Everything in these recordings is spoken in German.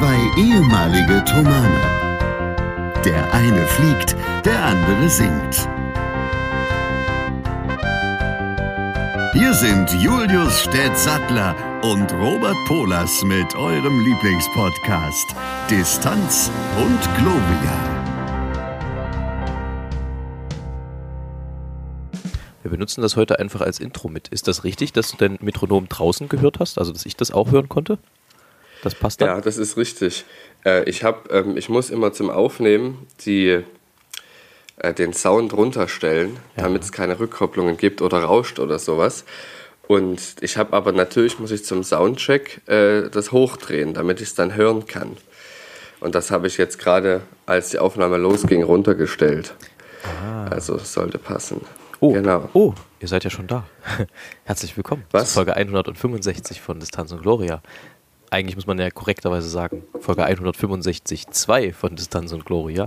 Zwei ehemalige Tomane. Der eine fliegt, der andere singt. Hier sind Julius Städtsattler und Robert Polas mit eurem Lieblingspodcast Distanz und Globia. Wir benutzen das heute einfach als Intro mit. Ist das richtig, dass du dein Metronom draußen gehört hast? Also, dass ich das auch hören konnte? Das passt dann? Ja, das ist richtig. Ich muss immer zum Aufnehmen den Sound runterstellen, damit es keine Rückkopplungen gibt oder rauscht oder sowas. Und ich habe aber natürlich, muss ich zum Soundcheck das hochdrehen, damit ich es dann hören kann. Und das habe ich jetzt gerade, als die Aufnahme losging, runtergestellt. Also das sollte passen. Oh, genau. Oh, ihr seid ja schon da. Herzlich willkommen zu Folge 165 von Distanz und Gloria. Eigentlich muss man ja korrekterweise sagen, Folge 165.2 von Distanz und Gloria.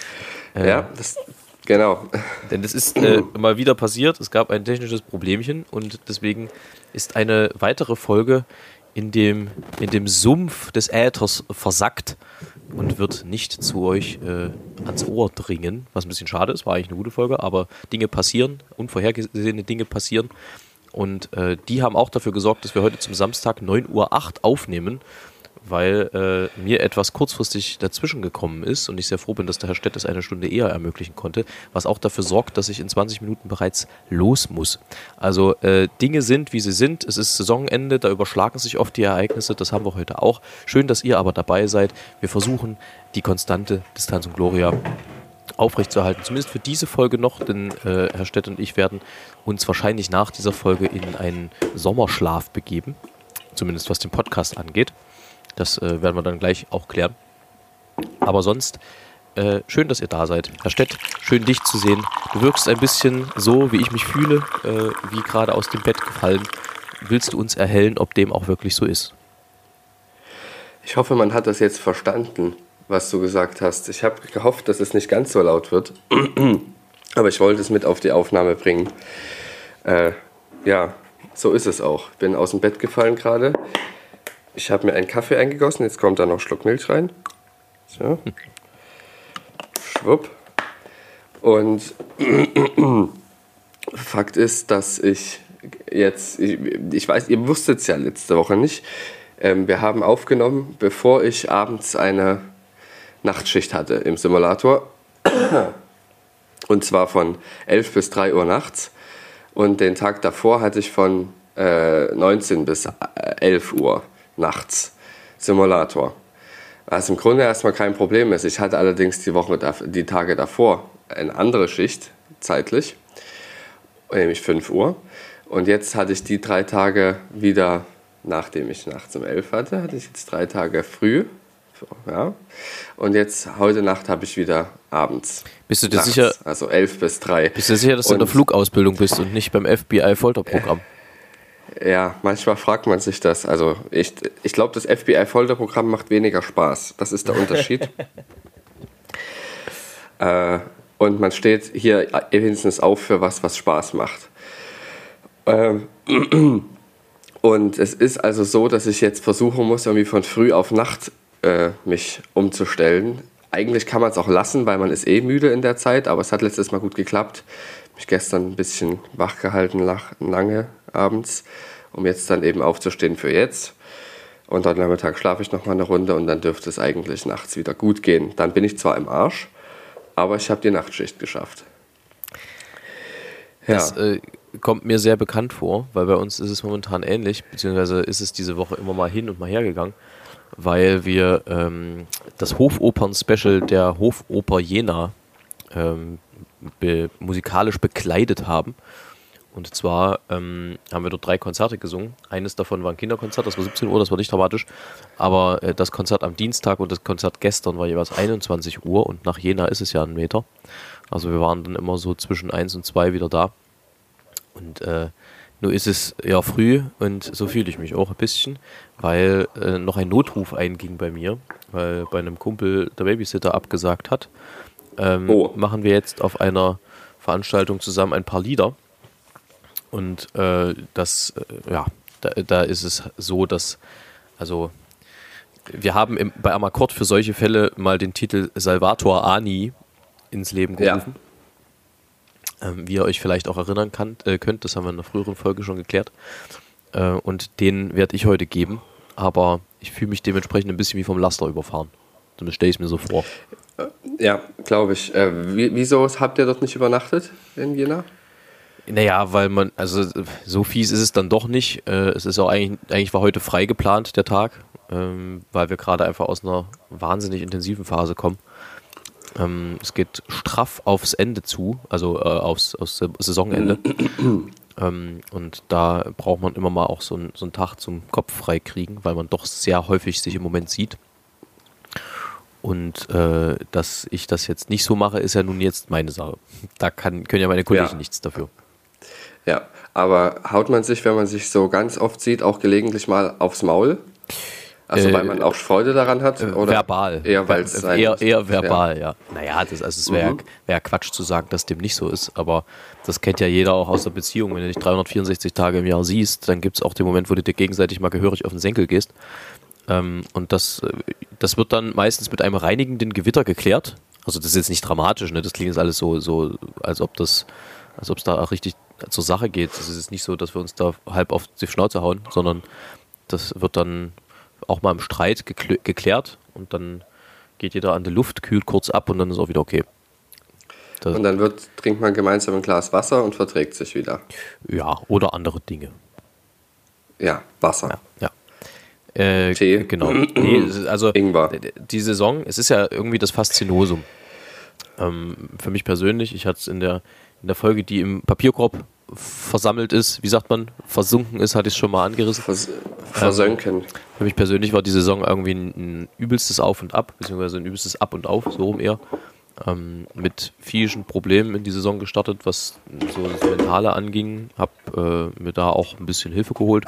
Genau. Denn das ist mal wieder passiert, es gab ein technisches Problemchen und deswegen ist eine weitere Folge in dem Sumpf des Äthers versackt und wird nicht zu euch ans Ohr dringen, was ein bisschen schade ist, war eigentlich eine gute Folge, aber Dinge passieren, unvorhergesehene Dinge passieren und die haben auch dafür gesorgt, dass wir heute zum Samstag 9:08 Uhr aufnehmen, weil mir etwas kurzfristig dazwischen gekommen ist und ich sehr froh bin, dass der Herr Stett es eine Stunde eher ermöglichen konnte, was auch dafür sorgt, dass ich in 20 Minuten bereits los muss. Also Dinge sind, wie sie sind. Es ist Saisonende, da überschlagen sich oft die Ereignisse. Das haben wir heute auch. Schön, dass ihr aber dabei seid. Wir versuchen, die konstante Distanz und Gloria aufrechtzuerhalten. Zumindest für diese Folge noch, denn Herr Stett und ich werden uns wahrscheinlich nach dieser Folge in einen Sommerschlaf begeben. Zumindest was den Podcast angeht. Das werden wir dann gleich auch klären. Aber sonst, schön, dass ihr da seid. Herr Stett, schön dich zu sehen. Du wirkst ein bisschen so, wie ich mich fühle, wie gerade aus dem Bett gefallen. Willst du uns erhellen, ob dem auch wirklich so ist? Ich hoffe, man hat das jetzt verstanden, was du gesagt hast. Ich habe gehofft, dass es nicht ganz so laut wird. Aber ich wollte es mit auf die Aufnahme bringen. Ja, so ist es auch. Ich bin aus dem Bett gefallen gerade. Ich habe mir einen Kaffee eingegossen, jetzt kommt da noch ein Schluck Milch rein. So. Schwupp. Und Fakt ist, dass ich weiß, ihr wusstet es ja letzte Woche nicht, wir haben aufgenommen, bevor ich abends eine Nachtschicht hatte im Simulator. Und zwar von 11 bis 3 Uhr nachts. Und den Tag davor hatte ich von 19 bis 11 Uhr nachts Simulator. Was im Grunde erstmal kein Problem ist. Ich hatte allerdings die Tage davor eine andere Schicht zeitlich, nämlich 5 Uhr. Und jetzt hatte ich die 3 Tage wieder, nachdem ich nachts um 11 hatte ich jetzt 3 Tage früh. So, ja. Und jetzt, heute Nacht habe ich wieder abends. Bist du dir nachts, sicher? Also 11 bis 3. Bist du dir sicher, dass du in der Flugausbildung bist und nicht beim FBI-Folterprogramm? Ja, manchmal fragt man sich das. Also ich glaube, das FBI-Folterprogramm macht weniger Spaß. Das ist der Unterschied. Und man steht hier wenigstens auf für was Spaß macht. Und es ist also so, dass ich jetzt versuchen muss, irgendwie von früh auf Nacht mich umzustellen. Eigentlich kann man es auch lassen, weil man ist müde in der Zeit, aber es hat letztes Mal gut geklappt. Mich gestern ein bisschen wach gehalten, lange abends, um jetzt dann eben aufzustehen für jetzt. Und heute Nachmittag schlafe ich nochmal eine Runde und dann dürfte es eigentlich nachts wieder gut gehen. Dann bin ich zwar im Arsch, aber ich habe die Nachtschicht geschafft. Ja. Das kommt mir sehr bekannt vor, weil bei uns ist es momentan ähnlich, beziehungsweise ist es diese Woche immer mal hin und mal her gegangen, weil wir das Hofopern-Special der Hofoper Jena musikalisch bekleidet haben. Und zwar haben wir dort 3 Konzerte gesungen. Eines davon war ein Kinderkonzert, das war 17 Uhr, das war nicht dramatisch. Aber das Konzert am Dienstag und das Konzert gestern war jeweils 21 Uhr und nach Jena ist es ja 1 Meter. Also wir waren dann immer so zwischen 1 und 2 wieder da. Und nur ist es ja früh und so fühle ich mich auch ein bisschen, weil noch ein Notruf einging bei mir, weil bei einem Kumpel der Babysitter abgesagt hat. Machen wir jetzt auf einer Veranstaltung zusammen ein paar Lieder. Und da ist es so, dass, also wir haben bei Amakord für solche Fälle mal den Titel Salvator Ani ins Leben gerufen. Ja. Wie ihr euch vielleicht auch erinnern könnt, das haben wir in einer früheren Folge schon geklärt. Und den werde ich heute geben, aber ich fühle mich dementsprechend ein bisschen wie vom Laster überfahren. Zumindest stelle ich es mir so vor. Ja, glaube ich. Wieso habt ihr dort nicht übernachtet in Jena? Naja, weil so fies ist es dann doch nicht. Es ist auch eigentlich war heute frei geplant, der Tag, weil wir gerade einfach aus einer wahnsinnig intensiven Phase kommen. Es geht straff aufs Ende zu, also aufs Saisonende. Und da braucht man immer mal auch so einen Tag zum Kopf frei kriegen, weil man doch sehr häufig sich im Moment sieht. Und dass ich das jetzt nicht so mache, ist ja nun jetzt meine Sache. Da können ja meine Kollegen nichts dafür. Ja, aber haut man sich, wenn man sich so ganz oft sieht, auch gelegentlich mal aufs Maul? Also weil man auch Freude daran hat? Oder verbal. Eher verbal, ja. Naja, es wäre Quatsch zu sagen, dass dem nicht so ist, aber das kennt ja jeder auch aus der Beziehung. Wenn du dich 364 Tage im Jahr siehst, dann gibt es auch den Moment, wo du dir gegenseitig mal gehörig auf den Senkel gehst. Und das wird dann meistens mit einem reinigenden Gewitter geklärt. Also das ist jetzt nicht dramatisch, ne? Das klingt jetzt alles so als ob es da auch richtig zur Sache geht. Es ist nicht so, dass wir uns da halb auf die Schnauze hauen, sondern das wird dann auch mal im Streit geklärt und dann geht jeder an die Luft, kühlt kurz ab und dann ist auch wieder okay. Und dann trinkt man gemeinsam ein Glas Wasser und verträgt sich wieder. Ja, oder andere Dinge. Ja, Wasser. Ja. Tee. Genau. Nee, also Ingwer. Die Saison, es ist ja irgendwie das Faszinosum. Für mich persönlich, ich hatte es in der Folge, die im Papierkorb versammelt ist, wie sagt man, versunken ist, hatte ich es schon mal angerissen. Versönken. Für mich persönlich war die Saison irgendwie ein übelstes Auf und Ab, beziehungsweise ein übelstes Ab und Auf, so rum eher. Mit vielen Problemen in die Saison gestartet, was so das Mentale anging. Hab mir da auch ein bisschen Hilfe geholt.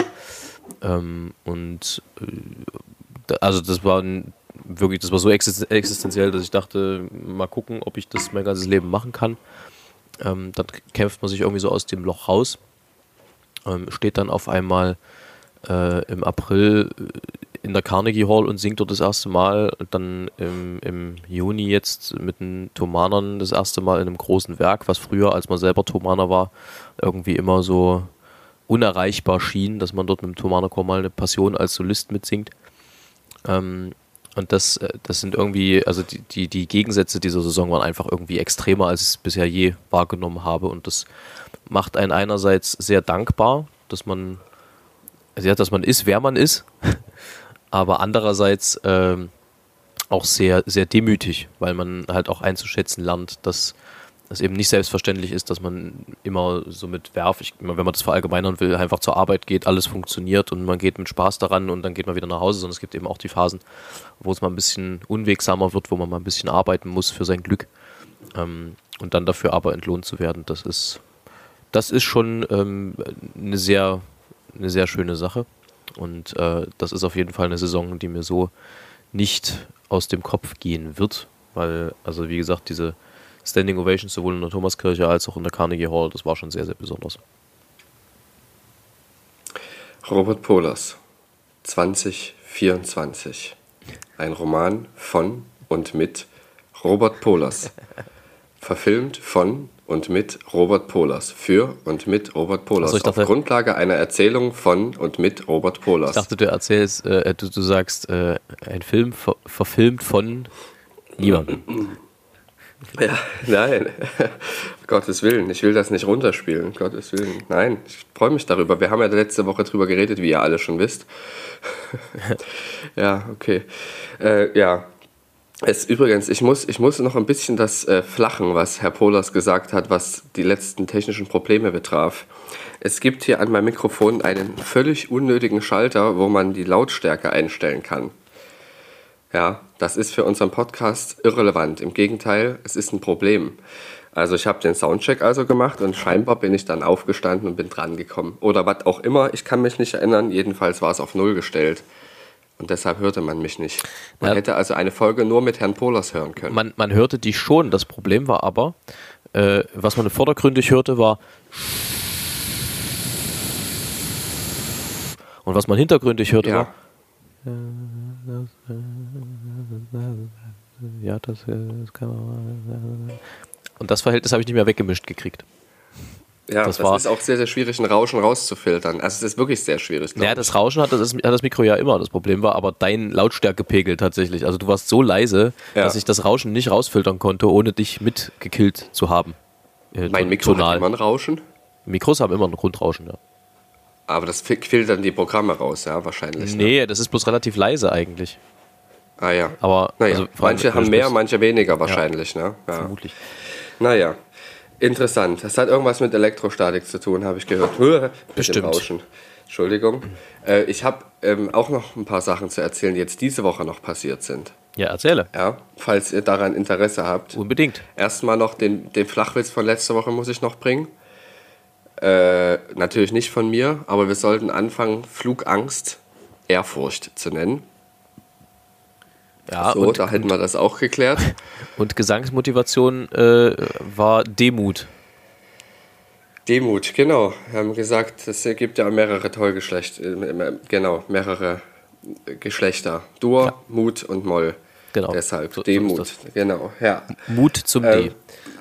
Also das war so existenziell, dass ich dachte, mal gucken, ob ich das mein ganzes Leben machen kann. Dann kämpft man sich irgendwie so aus dem Loch raus. Steht dann auf einmal im April in der Carnegie Hall und singt dort das erste Mal. Dann im Juni jetzt mit den Thomanern das erste Mal in einem großen Werk, was früher, als man selber Thomaner war, irgendwie immer so unerreichbar schien, dass man dort mit dem Thomanerchor mal eine Passion als Solist mitsingt. Und das sind irgendwie, also die Gegensätze dieser Saison waren einfach irgendwie extremer, als ich es bisher je wahrgenommen habe. Und das macht einen einerseits sehr dankbar, dass man ist, wer man ist, aber andererseits auch sehr, sehr demütig, weil man halt auch einzuschätzen lernt, dass es eben nicht selbstverständlich ist, dass man immer so mit wenn man das verallgemeinern will, einfach zur Arbeit geht, alles funktioniert und man geht mit Spaß daran und dann geht man wieder nach Hause, sondern es gibt eben auch die Phasen, wo es mal ein bisschen unwegsamer wird, wo man mal ein bisschen arbeiten muss für sein Glück und dann dafür aber entlohnt zu werden, das ist schon eine sehr schöne Sache und das ist auf jeden Fall eine Saison, die mir so nicht aus dem Kopf gehen wird, weil, also wie gesagt, diese Standing Ovations sowohl in der Thomaskirche als auch in der Carnegie Hall, das war schon sehr, sehr besonders. Robert Pohlers, 2024. Ein Roman von und mit Robert Pohlers. Verfilmt von und mit Robert Pohlers. Für und mit Robert Pohlers. Also auf Grundlage einer Erzählung von und mit Robert Pohlers. Ich dachte, du erzählst, du sagst, ein Film verfilmt von niemandem. Ja, nein, Gottes Willen, ich will das nicht runterspielen, Gottes Willen, nein, ich freue mich darüber, wir haben ja letzte Woche drüber geredet, wie ihr alle schon wisst. Ja, okay, übrigens, ich muss noch ein bisschen das flachen, was Herr Pohlers gesagt hat, was die letzten technischen Probleme betraf. Es gibt hier an meinem Mikrofon einen völlig unnötigen Schalter, wo man die Lautstärke einstellen kann. Ja, das ist für unseren Podcast irrelevant. Im Gegenteil, es ist ein Problem. Also ich habe den Soundcheck gemacht und scheinbar bin ich dann aufgestanden und bin dran gekommen. Oder was auch immer, ich kann mich nicht erinnern. Jedenfalls war es auf 0 gestellt. Und deshalb hörte man mich nicht. Man hätte also eine Folge nur mit Herrn Pohlers hören können. Man hörte dich schon. Das Problem war aber, was man vordergründig hörte, war und was man hintergründig hörte, war Ja, das kann man. Und das Verhältnis habe ich nicht mehr weggemischt gekriegt. Ja, das ist auch sehr, sehr schwierig, ein Rauschen rauszufiltern. Also es ist wirklich sehr schwierig. Ja, das Rauschen hat das Mikro ja immer. Das Problem war aber dein Lautstärkepegel tatsächlich. Also du warst so leise, dass ich das Rauschen nicht rausfiltern konnte, ohne dich mitgekillt zu haben. Mein Mikro hat immer ein Rauschen? Mikros haben immer ein Grundrauschen, ja. Aber das filtern die Programme raus, ja, wahrscheinlich. Nee, das ist bloß relativ leise eigentlich. Ah ja. Aber naja, also, manche haben mehr, manche weniger wahrscheinlich. Ja, ne? Ja. Vermutlich. Naja, interessant. Das hat irgendwas mit Elektrostatik zu tun, habe ich gehört. Bestimmt. Mit dem Rauschen. Entschuldigung. Ich habe auch noch ein paar Sachen zu erzählen, die jetzt diese Woche noch passiert sind. Ja, erzähle. Ja, falls ihr daran Interesse habt. Unbedingt. Erstmal noch den Flachwitz von letzter Woche muss ich noch bringen. Natürlich nicht von mir, aber wir sollten anfangen, Flugangst Ehrfurcht zu nennen. Ja, so, da hätten wir das auch geklärt. Und Gesangsmotivation war Demut. Demut, genau. Wir haben gesagt, es gibt ja mehrere mehrere Geschlechter. Dur, Mut und Moll. Genau. Deshalb so Demut, genau. Ja. Mut zum D.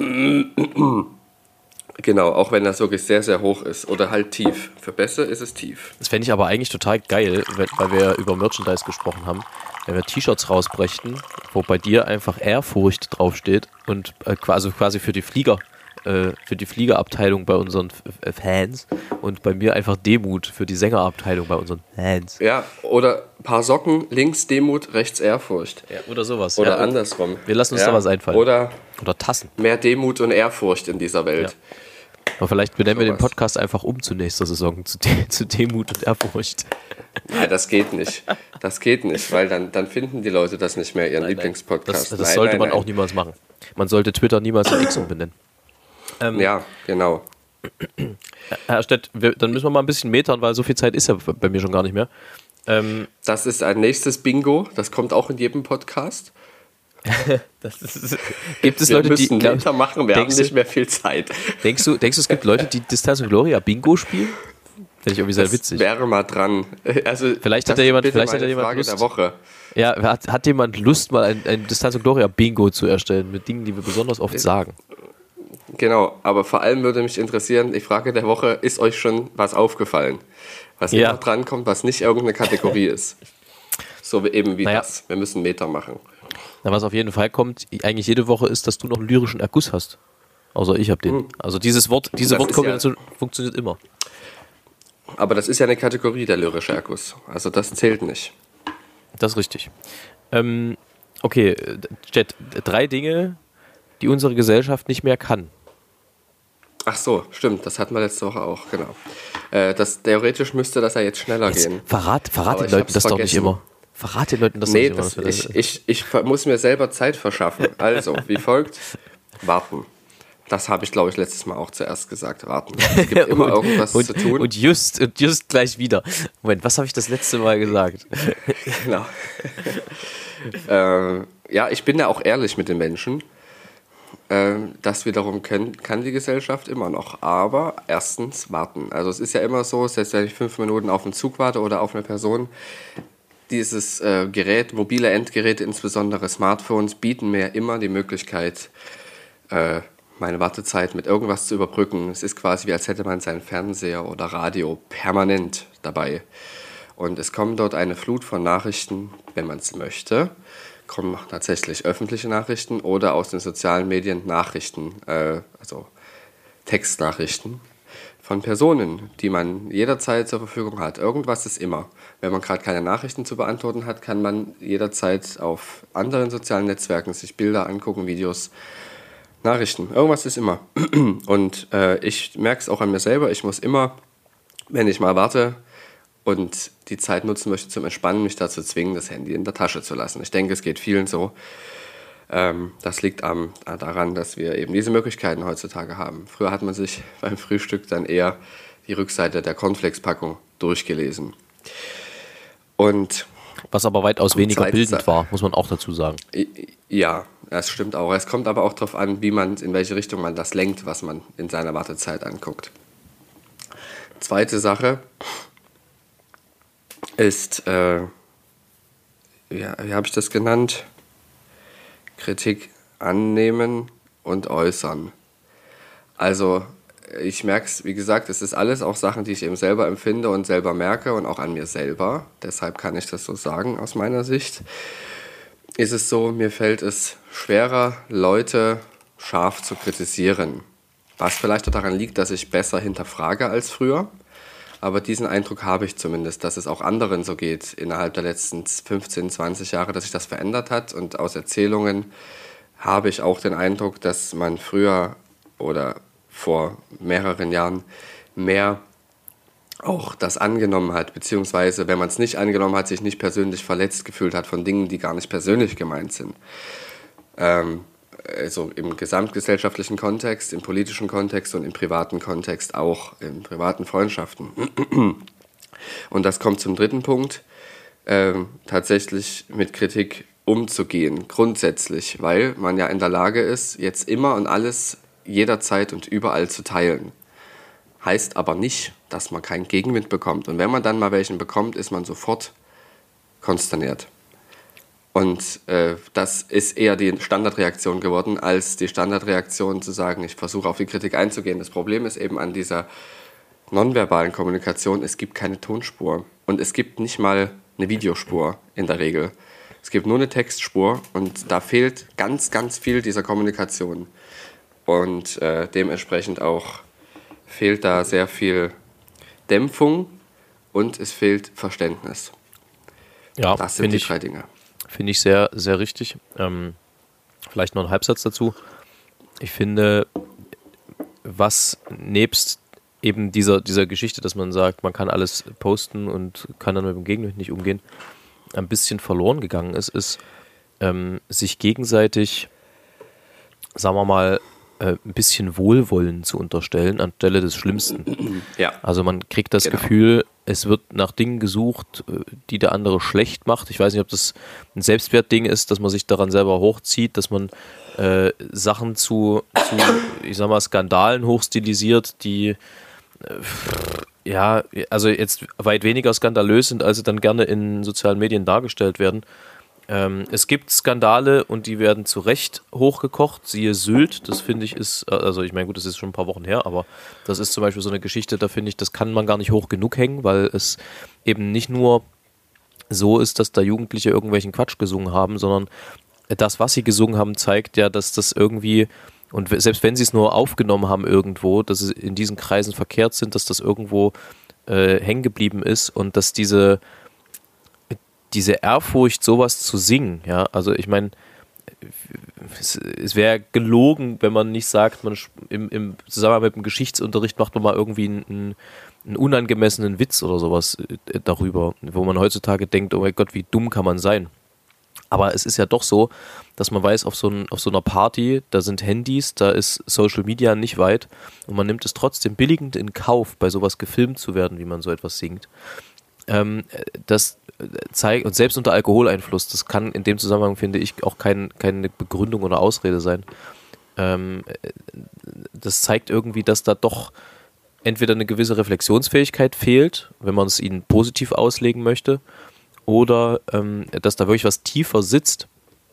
Genau, auch wenn das wirklich sehr, sehr hoch ist. Oder halt tief. Für besser ist es tief. Das fände ich aber eigentlich total geil, weil wir über Merchandise gesprochen haben, wenn wir T-Shirts rausbrächten, wo bei dir einfach Ehrfurcht draufsteht und quasi für die Fliegerabteilung bei unseren Fans und bei mir einfach Demut für die Sängerabteilung bei unseren Fans. Ja, oder ein paar Socken, links Demut, rechts Ehrfurcht. Ja, oder sowas. Oder ja, andersrum. Wir lassen uns da was einfallen. Oder Tassen. Mehr Demut und Ehrfurcht in dieser Welt. Ja. Aber vielleicht benennen wir den Podcast einfach zur nächsten Saison zu Demut und Ehrfurcht. Nein, das geht nicht. Das geht nicht, weil dann finden die Leute das nicht mehr, ihren Lieblingspodcast. Das sollte man auch niemals machen. Man sollte Twitter niemals in X umbenennen. Ja, genau. Herr Stett, dann müssen wir mal ein bisschen metern, weil so viel Zeit ist ja bei mir schon gar nicht mehr. Das ist ein nächstes Bingo, das kommt auch in jedem Podcast. Gibt es wir Leute, müssen die weitermachen, wir haben nicht mehr viel Zeit. Denkst du, es gibt Leute, die Distanz und Gloria Bingo spielen? Finde ich irgendwie sehr witzig. Wäre mal dran. Also, vielleicht hat ja jemand Frage Lust. Der Woche. Ja, hat jemand Lust, mal ein Distanz und Gloria Bingo zu erstellen mit Dingen, die wir besonders oft sagen? Genau, aber vor allem würde mich interessieren, die Frage der Woche, ist euch schon was aufgefallen? Was immer dran kommt, was nicht irgendeine Kategorie ist. So wie das. Wir müssen Meter machen. Na, was auf jeden Fall kommt, eigentlich jede Woche ist, dass du noch einen lyrischen Erguss hast. Außer ich habe den. Also diese Wortkombination funktioniert immer. Aber das ist ja eine Kategorie, der lyrische Erguss. Also das zählt nicht. Das ist richtig. Okay, Jet, 3 Dinge, die unsere Gesellschaft nicht mehr kann. Ach so, stimmt, das hatten wir letzte Woche auch, genau. Theoretisch müsste das ja jetzt schneller gehen. Verrat den Leuten das doch nicht immer. Verrat den Leuten das nicht immer. Ich muss mir selber Zeit verschaffen. Also, wie folgt: Warten. Das habe ich, glaube ich, letztes Mal auch zuerst gesagt. Warten. Es gibt immer irgendwas zu tun. Und just gleich wieder. Moment, was habe ich das letzte Mal gesagt? Genau. Ja, ich bin da auch ehrlich mit den Menschen. Das wiederum kann die Gesellschaft immer noch. Aber erstens warten. Also es ist ja immer so, selbst wenn ich 5 Minuten auf einen Zug warte oder auf eine Person, dieses Gerät, mobile Endgeräte, insbesondere Smartphones, bieten mir immer die Möglichkeit, meine Wartezeit mit irgendwas zu überbrücken. Es ist quasi wie, als hätte man seinen Fernseher oder Radio permanent dabei. Und es kommen dort eine Flut von Nachrichten, wenn man es möchte. Kommen tatsächlich öffentliche Nachrichten oder aus den sozialen Medien Nachrichten, also Textnachrichten von Personen, die man jederzeit zur Verfügung hat. Irgendwas ist immer. Wenn man gerade keine Nachrichten zu beantworten hat, kann man jederzeit auf anderen sozialen Netzwerken sich Bilder angucken, Videos, Nachrichten. Irgendwas ist immer. Und ich merke es auch an mir selber. Ich muss immer, wenn ich mal warte und die Zeit nutzen möchte zum Entspannen, mich dazu zwingen, das Handy in der Tasche zu lassen. Ich denke, es geht vielen so. Das liegt daran, dass wir eben diese Möglichkeiten heutzutage haben. Früher hat man sich beim Frühstück dann eher die Rückseite der Cornflakes-Packung durchgelesen. Und was aber weitaus weniger bildend war, muss man auch dazu sagen. Ja, das stimmt auch. Es kommt aber auch darauf an, in welche Richtung man das lenkt, was man in seiner Wartezeit anguckt. Zweite Sache ist, ja, wie habe ich das genannt? Kritik annehmen und äußern. Also ich merke es, wie gesagt, es ist alles auch Sachen, die ich eben selber empfinde und selber merke und auch an mir selber. Deshalb kann ich das so sagen aus meiner Sicht. Ist es so, mir fällt es schwerer, Leute scharf zu kritisieren. Was vielleicht auch daran liegt, dass ich besser hinterfrage als früher. Aber diesen Eindruck habe ich zumindest, dass es auch anderen so geht innerhalb der letzten 15, 20 Jahre, dass sich das verändert hat. Und aus Erzählungen habe ich auch den Eindruck, dass man früher oder vor mehreren Jahren mehr auch das angenommen hat, beziehungsweise wenn man es nicht angenommen hat, sich nicht persönlich verletzt gefühlt hat von Dingen, die gar nicht persönlich gemeint sind. Also im gesamtgesellschaftlichen Kontext, im politischen Kontext und im privaten Kontext auch, in privaten Freundschaften. Und das kommt zum dritten Punkt, tatsächlich mit Kritik umzugehen, grundsätzlich, weil man ja in der Lage ist, jetzt immer und alles jederzeit und überall zu teilen. Heißt aber nicht, dass man keinen Gegenwind bekommt. Und wenn man dann mal welchen bekommt, ist man sofort konsterniert. Und das ist eher die Standardreaktion geworden, als die Standardreaktion zu sagen, ich versuche auf die Kritik einzugehen. Das Problem ist eben an dieser nonverbalen Kommunikation, es gibt keine Tonspur. Und es gibt nicht mal eine Videospur in der Regel. Es gibt nur eine Textspur und da fehlt ganz, ganz viel dieser Kommunikation. Und dementsprechend auch fehlt da sehr viel Dämpfung und es fehlt Verständnis. Ja, das sind die drei Dinge. Finde ich sehr, sehr richtig. Vielleicht noch ein Halbsatz dazu. Ich finde, was nebst eben dieser Geschichte, dass man sagt, man kann alles posten und kann dann mit dem Gegenwind nicht umgehen, ein bisschen verloren gegangen ist, sich gegenseitig, sagen wir mal, ein bisschen Wohlwollen zu unterstellen anstelle des Schlimmsten. Ja. Also man kriegt das Gefühl, es wird nach Dingen gesucht, die der andere schlecht macht. Ich weiß nicht, ob das ein Selbstwertding ist, dass man sich daran selber hochzieht, dass man Sachen zu, ich sag mal, Skandalen hochstilisiert, die ja, also jetzt weit weniger skandalös sind, als sie dann gerne in sozialen Medien dargestellt werden. Es gibt Skandale und die werden zu Recht hochgekocht, siehe Sylt, das finde ich ist, also ich meine gut, das ist schon ein paar Wochen her, aber das ist zum Beispiel so eine Geschichte, da finde ich, das kann man gar nicht hoch genug hängen, weil es eben nicht nur so ist, dass da Jugendliche irgendwelchen Quatsch gesungen haben, sondern das, was sie gesungen haben, zeigt ja, dass das irgendwie, und selbst wenn sie es nur aufgenommen haben irgendwo, dass sie in diesen Kreisen verkehrt sind, dass das irgendwo hängen geblieben ist und dass diese Ehrfurcht, sowas zu singen, ja, also ich meine, es wäre gelogen, wenn man nicht sagt, man im Zusammenhang mit dem Geschichtsunterricht macht man mal irgendwie einen unangemessenen Witz oder sowas darüber, wo man heutzutage denkt, oh mein Gott, wie dumm kann man sein. Aber es ist ja doch so, dass man weiß, auf so einer Party, da sind Handys, da ist Social Media nicht weit und man nimmt es trotzdem billigend in Kauf, bei sowas gefilmt zu werden, wie man so etwas singt. Das zeigt, und selbst unter Alkoholeinfluss, das kann in dem Zusammenhang, finde ich, auch keine Begründung oder Ausrede sein. Das zeigt irgendwie, dass da doch entweder eine gewisse Reflexionsfähigkeit fehlt, wenn man es ihnen positiv auslegen möchte, oder dass da wirklich was tiefer sitzt,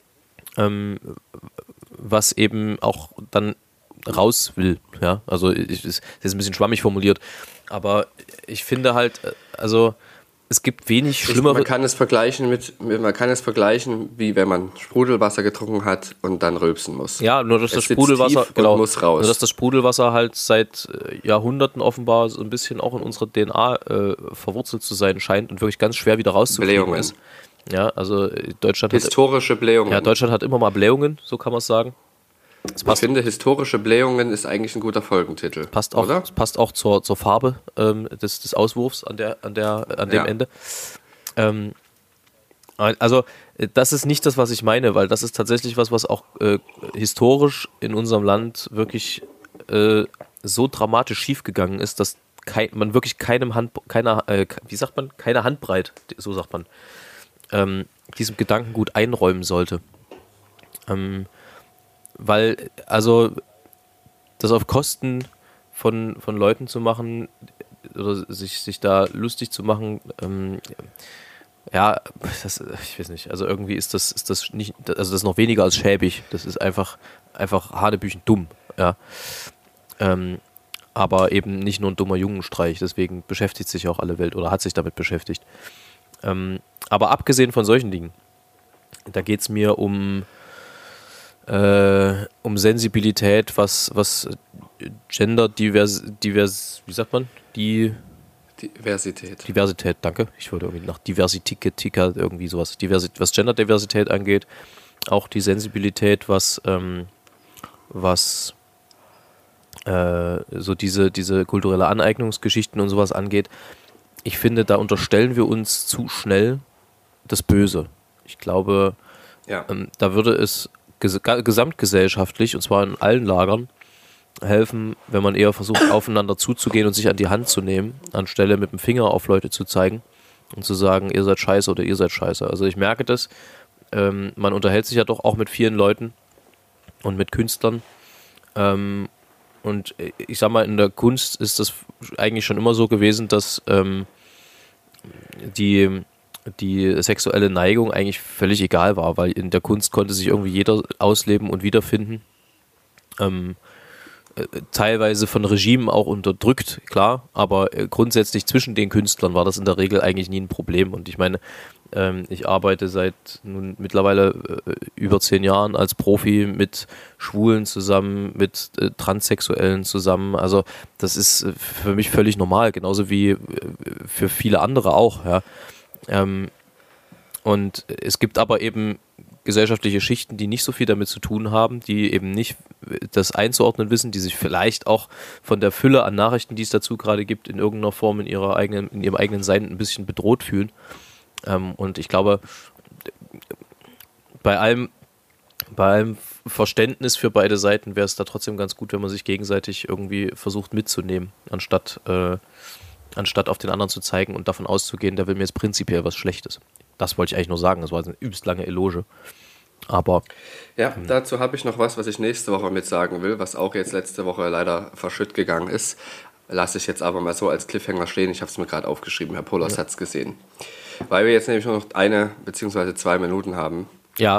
was eben auch dann raus will. Ja? Also das ist ein bisschen schwammig formuliert, aber ich finde halt, also es gibt wenig schlimmere... Man kann es vergleichen, wie wenn man Sprudelwasser getrunken hat und dann rülpsen muss. Ja, nur dass das Sprudelwasser, muss raus. Nur dass das Sprudelwasser halt seit Jahrhunderten offenbar so ein bisschen auch in unserer DNA verwurzelt zu sein scheint und wirklich ganz schwer wieder rauszukriegen Blähungen. ist. Ja, also Deutschland historische Blähungen. Ja, Deutschland hat immer mal Blähungen, so kann man es sagen. Ich finde, historische Blähungen ist eigentlich ein guter Folgentitel. Passt auch, oder? Passt auch zur Farbe des Auswurfs an dem Ende. Also das ist nicht das, was ich meine, weil das ist tatsächlich was auch historisch in unserem Land wirklich so dramatisch schiefgegangen ist, dass man wirklich keine Handbreit, so sagt man, diesem Gedankengut einräumen sollte. Weil, also, das auf Kosten von Leuten zu machen oder sich da lustig zu machen, Ja, ich weiß nicht. Also irgendwie ist das nicht, also das ist noch weniger als schäbig. Das ist einfach hanebüchen dumm. Ja. Aber eben nicht nur ein dummer Jungenstreich. Deswegen beschäftigt sich auch alle Welt oder hat sich damit beschäftigt. Aber abgesehen von solchen Dingen, da geht es mir um Sensibilität, was Gender, wie sagt man? Diversität, danke. Ich wollte irgendwie nach Diversität, irgendwie sowas. Was Genderdiversität angeht, auch die Sensibilität, was so diese kulturelle Aneignungsgeschichten und sowas angeht. Ich finde, da unterstellen wir uns zu schnell das Böse. Ich glaube, da würde es gesamtgesellschaftlich, und zwar in allen Lagern, helfen, wenn man eher versucht, aufeinander zuzugehen und sich an die Hand zu nehmen, anstelle mit dem Finger auf Leute zu zeigen und zu sagen, ihr seid scheiße oder ihr seid scheiße. Also ich merke das, man unterhält sich ja doch auch mit vielen Leuten und mit Künstlern. Und ich sag mal, in der Kunst ist das eigentlich schon immer so gewesen, dass die sexuelle Neigung eigentlich völlig egal war, weil in der Kunst konnte sich irgendwie jeder ausleben und wiederfinden. Teilweise von Regimen auch unterdrückt, klar, aber grundsätzlich zwischen den Künstlern war das in der Regel eigentlich nie ein Problem. Und ich meine, ich arbeite seit nun mittlerweile über 10 Jahren als Profi mit Schwulen zusammen, mit Transsexuellen zusammen. Also das ist für mich völlig normal, genauso wie für viele andere auch. Ja. Und es gibt aber eben gesellschaftliche Schichten, die nicht so viel damit zu tun haben, die eben nicht das einzuordnen wissen, die sich vielleicht auch von der Fülle an Nachrichten, die es dazu gerade gibt, in irgendeiner Form in ihrem eigenen Sein ein bisschen bedroht fühlen. Und ich glaube, bei allem Verständnis für beide Seiten wäre es da trotzdem ganz gut, wenn man sich gegenseitig irgendwie versucht mitzunehmen, anstatt auf den anderen zu zeigen und davon auszugehen, der will mir jetzt prinzipiell was Schlechtes. Das wollte ich eigentlich nur sagen, das war eine übelst lange Eloge. Aber ja, dazu habe ich noch was ich nächste Woche mit sagen will, was auch jetzt letzte Woche leider verschütt gegangen ist. Lasse ich jetzt aber mal so als Cliffhanger stehen. Ich habe es mir gerade aufgeschrieben, Herr Pollers hat es gesehen. Weil wir jetzt nämlich nur noch 1 bzw. 2 Minuten haben. Ja,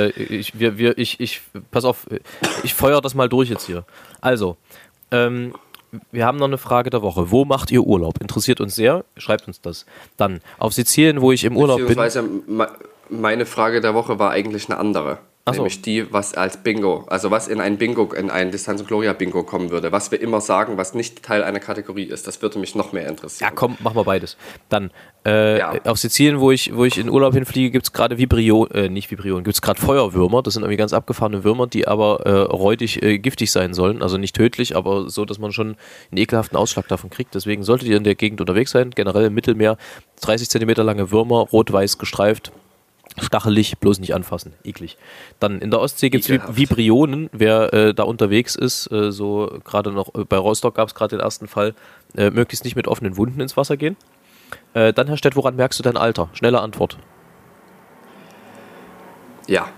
pass auf, ich feuer das mal durch jetzt hier. Also, wir haben noch eine Frage der Woche. Wo macht ihr Urlaub? Interessiert uns sehr. Schreibt uns das. Dann, auf Sizilien, wo ich im Urlaub bin. Beziehungsweise meine Frage der Woche war eigentlich eine andere. Ach so. Nämlich die, was als Bingo, also was in ein Distanz- und Gloria-Bingo kommen würde. Was wir immer sagen, was nicht Teil einer Kategorie ist. Das würde mich noch mehr interessieren. Ja, komm, machen wir beides. Dann, auf Sizilien, wo ich in Urlaub hinfliege, gibt es gerade gibt es gerade Feuerwürmer. Das sind irgendwie ganz abgefahrene Würmer, die aber räudig giftig sein sollen. Also nicht tödlich, aber so, dass man schon einen ekelhaften Ausschlag davon kriegt. Deswegen solltet ihr in der Gegend unterwegs sein. Generell im Mittelmeer 30 cm lange Würmer, rot-weiß gestreift. Stachelig, bloß nicht anfassen, eklig. Dann in der Ostsee gibt es Vibrionen, wer da unterwegs ist, so gerade noch bei Rostock gab es gerade den ersten Fall, möglichst nicht mit offenen Wunden ins Wasser gehen. Dann, Herr Stett, woran merkst du dein Alter? Schnelle Antwort. Ja.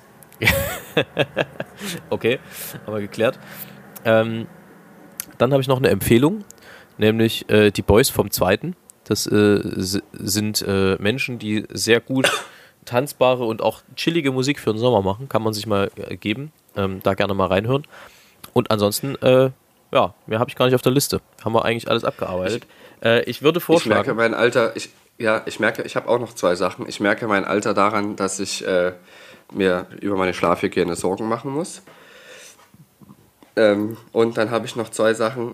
Okay, haben wir geklärt. Dann habe ich noch eine Empfehlung, nämlich die Boys vom Zweiten. Das sind Menschen, die sehr gut tanzbare und auch chillige Musik für den Sommer machen. Kann man sich mal geben. Da gerne mal reinhören. Und ansonsten, mehr habe ich gar nicht auf der Liste. Haben wir eigentlich alles abgearbeitet. Ich würde vorschlagen... Ich merke mein Alter... ich habe auch noch 2 Sachen. Ich merke mein Alter daran, dass ich mir über meine Schlafhygiene Sorgen machen muss. Und dann habe ich noch 2 Sachen.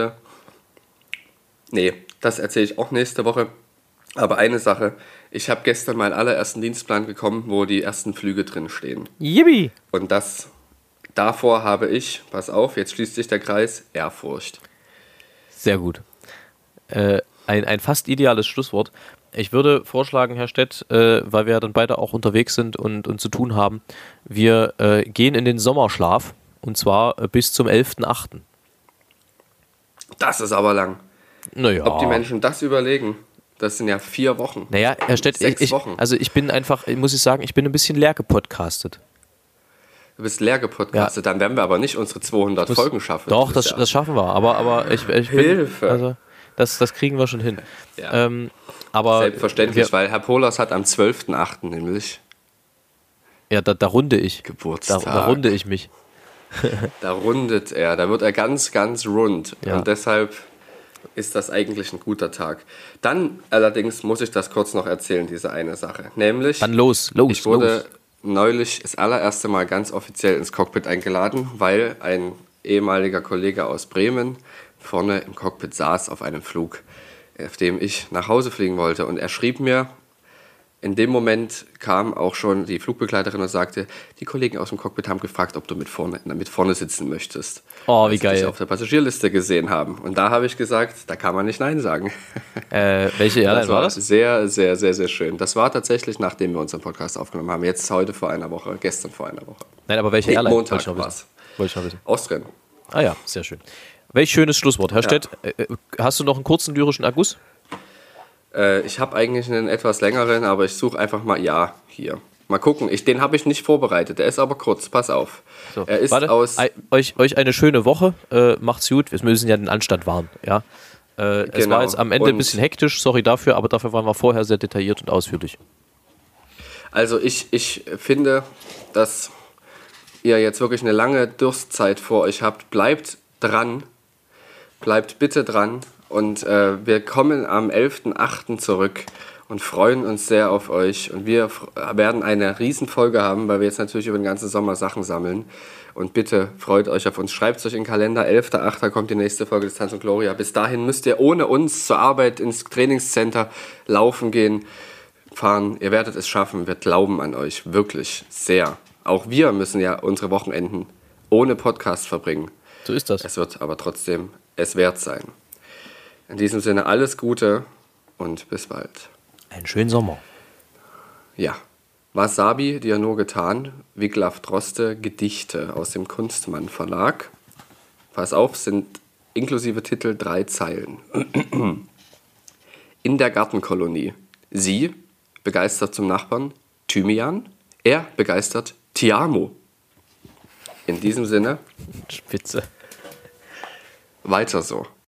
Das erzähle ich auch nächste Woche. Aber eine Sache, ich habe gestern meinen allerersten Dienstplan bekommen, wo die ersten Flüge drin stehen. Yippie! Und davor habe ich, pass auf, jetzt schließt sich der Kreis, Ehrfurcht. Sehr gut. Ein fast ideales Schlusswort. Ich würde vorschlagen, Herr Stett, weil wir ja dann beide auch unterwegs sind und zu tun haben, wir gehen in den Sommerschlaf und zwar bis zum 11.8. Das ist aber lang. Naja. Ob die Menschen das überlegen, das sind ja 4 Wochen. Naja, Herr Stett, 6 Wochen. Also ich bin einfach, muss ich sagen, ich bin ein bisschen leer gepodcastet. Du bist leer gepodcastet, Dann werden wir aber nicht unsere 200 Folgen schaffen. Doch, das schaffen wir, aber ich bin... Hilfe. Also, das kriegen wir schon hin. Ja. Aber selbstverständlich, weil Herr Pohlers hat am 12.8. nämlich ja, da runde ich. Geburtstag. Da runde ich mich. Da rundet er, da wird er ganz, ganz rund. Ja. Und deshalb ist das eigentlich ein guter Tag. Dann allerdings muss ich das kurz noch erzählen, diese eine Sache. Nämlich, Dann los. ich wurde neulich das allererste Mal ganz offiziell ins Cockpit eingeladen, weil ein ehemaliger Kollege aus Bremen vorne im Cockpit saß auf einem Flug, auf dem ich nach Hause fliegen wollte. Und er schrieb mir, in dem Moment kam auch schon die Flugbegleiterin und sagte, die Kollegen aus dem Cockpit haben gefragt, ob du mit vorne sitzen möchtest. Oh, wie weil sie geil. dich auf der Passagierliste gesehen haben. Und da habe ich gesagt, da kann man nicht Nein sagen. Welche Airline war das? Sehr, sehr, sehr, sehr schön. Das war tatsächlich, nachdem wir unseren Podcast aufgenommen haben. Jetzt heute vor einer Woche, gestern vor einer Woche. Nein, aber welche Airline? Montag war es. Wollte ich noch wissen. Austrian. Ah ja, sehr schön. Welch schönes Schlusswort. Herr Stett, hast du noch einen kurzen lyrischen Erguss? Ich habe eigentlich einen etwas längeren, aber ich suche einfach mal, hier. Mal gucken, den habe ich nicht vorbereitet, der ist aber kurz, pass auf. So, er ist aus... Euch eine schöne Woche, macht's gut, wir müssen ja den Anstand wahren. Ja? Es war jetzt am Ende ein bisschen hektisch, sorry dafür, aber dafür waren wir vorher sehr detailliert und ausführlich. Also ich finde, dass ihr jetzt wirklich eine lange Durstzeit vor euch habt. Bleibt dran, bleibt bitte dran. Und wir kommen am 11.8. zurück und freuen uns sehr auf euch. Und wir werden eine Riesenfolge haben, weil wir jetzt natürlich über den ganzen Sommer Sachen sammeln. Und bitte freut euch auf uns. Schreibt es euch in den Kalender. 11.8. kommt die nächste Folge des Tanz und Gloria. Bis dahin müsst ihr ohne uns zur Arbeit ins Trainingscenter laufen gehen, fahren. Ihr werdet es schaffen. Wir glauben an euch. Wirklich sehr. Auch wir müssen ja unsere Wochenenden ohne Podcast verbringen. So ist das. Es wird aber trotzdem es wert sein. In diesem Sinne alles Gute und bis bald. Einen schönen Sommer. Ja. Wasabi, dir nur getan. Wiglaf Droste, Gedichte aus dem Kunstmann Verlag. Pass auf, sind inklusive Titel 3 Zeilen. In der Gartenkolonie. Sie, begeistert zum Nachbarn, Thymian. Er, begeistert, Ti amo. In diesem Sinne. Spitze. Weiter so.